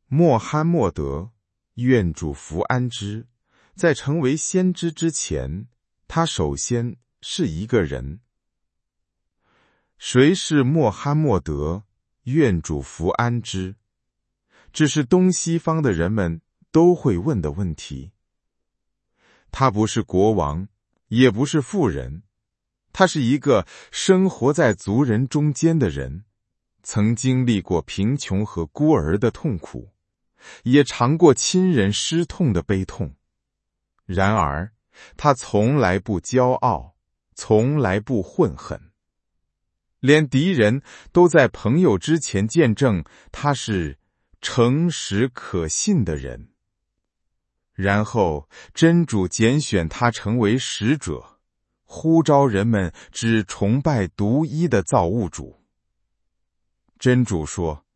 穆罕默德，愿主福安之，在成为先知之前，他首先是一个人。谁是穆罕默德？愿主福安之。这是东西方的人们都会问的问题。他不是国王，也不是富人，他是一个生活在族人中间的人，曾经历过贫穷和孤儿的痛苦，也尝过亲人失痛的悲痛。然而，他从来不骄傲，从来不混狠。连敌人都在朋友之前见证他是诚实可信的人。然后真主拣选他成为使者，呼召人们只崇拜独一的造物主。真主说：